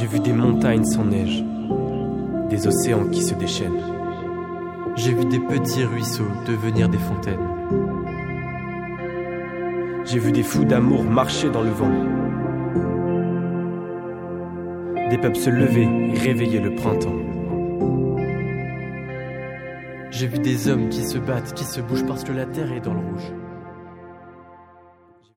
J'ai vu des montagnes sans neige, des océans qui se déchaînent. J'ai vu des petits ruisseaux devenir des fontaines. J'ai vu des fous d'amour marcher dans le vent, des peuples se lever et réveiller le printemps. J'ai vu des hommes qui se battent, qui se bougent parce que la terre est dans le rouge.